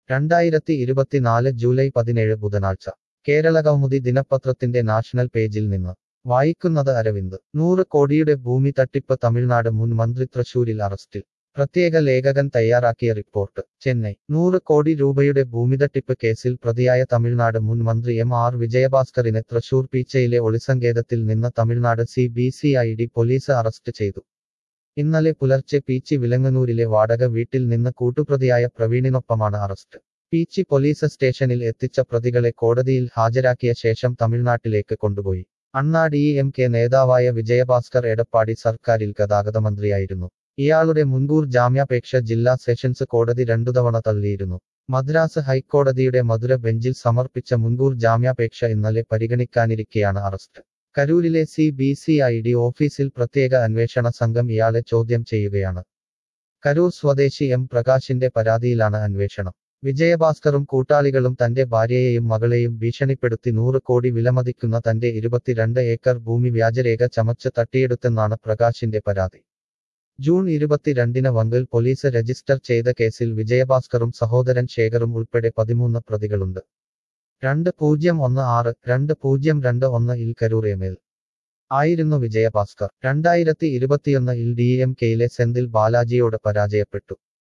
2024 July 17 ബുധനാഴ്ച കേരളകൗമുദി ദിനപത്രത്തിന്റെ national പേജിൽ നിന്ന് വായിക്കുന്നത് അരവിന്ദ് 100 കോടിയുടെ ഭൂമി തട്ടിപ്പ് തമിഴ്നാട് മുൻ മന്ത്രി തൃശൂരിൽ അറസ്റ്റിൽ പ്രത്യേക ലേഖകൻ തയ്യാറാക്കിയ റിപ്പോർട്ട് ചെന്നൈ 100 കോടി രൂപയുടെ ഭൂമിതട്ടിപ്പ് കേസിൽ പ്രതിയായ തമിഴ്നാട് മുൻ മന്ത്രി ആർ വിജയഭാസ്കറിനെ തൃശൂർ പീച്ചയിലെ ഒളിസങ്കേതത്തിൽ നിന്ന് തമിഴ്നാട് CBCID പോലീസ് അറസ്റ്റ് ചെയ്തു ഇന്നലെ പുലർച്ചെ പീച്ചി വിലങ്ങനൂരിലെ വാടക വീട്ടിൽ നിന്ന് കൂട്ടുപ്രതിയായ പ്രവീണിനൊപ്പമാണ് അറസ്റ്റ് പീച്ചി പോലീസ് സ്റ്റേഷനിൽ എത്തിച്ച പ്രതികളെ കോടതിയിൽ ഹാജരാക്കിയ ശേഷം തമിഴ്നാട്ടിലേക്ക് കൊണ്ടുപോയി DMK നേതാവായ വിജയഭാസ്കർ എടപ്പാടി സർക്കാരിൽ ഗതാഗത മന്ത്രിയായിരുന്നു ഇയാളുടെ മുൻകൂർ ജാമ്യാപേക്ഷ ജില്ലാ സെഷൻസ് കോടതി 2 തവണ തള്ളിയിരുന്നു മദ്രാസ് ഹൈക്കോടതിയുടെ മധുര ബെഞ്ചിൽ സമർപ്പിച്ച മുൻകൂർ ജാമ്യാപേക്ഷ ഇന്നലെ പരിഗണിക്കാനിരിക്കെയാണ് അറസ്റ്റ് കരൂരിലെ CBCID ഓഫീസിൽ പ്രത്യേക അന്വേഷണ സംഘം ഇയാളെ ചോദ്യം ചെയ്യുകയാണ് കരൂർ സ്വദേശി പ്രകാശിന്റെ പരാതിയിലാണ് അന്വേഷണം വിജയഭാസ്കറും കൂട്ടാളികളും തന്റെ ഭാര്യയെയും മകളെയും ഭീഷണിപ്പെടുത്തി 100 കോടി വിലമതിക്കുന്ന തന്റെ 22 ഏക്കർ ഭൂമി വ്യാജരേഖ ചമച്ച് തട്ടിയെടുത്തെന്നാണ് പ്രകാശിന്റെ പരാതി ജൂൺ 22 വങ്കൽ പോലീസ് രജിസ്റ്റർ ചെയ്ത കേസിൽ വിജയഭാസ്കറും സഹോദരൻ ശേഖറും ഉൾപ്പെടെ 13 പ്രതികളുണ്ട് 2016-2021 കരൂർ ML ആയിരുന്നു വിജയഭാസ്കർ 2021 DMKയിലെ സെന്തിൽ ബാലാജിയോട് പരാജയപ്പെട്ടു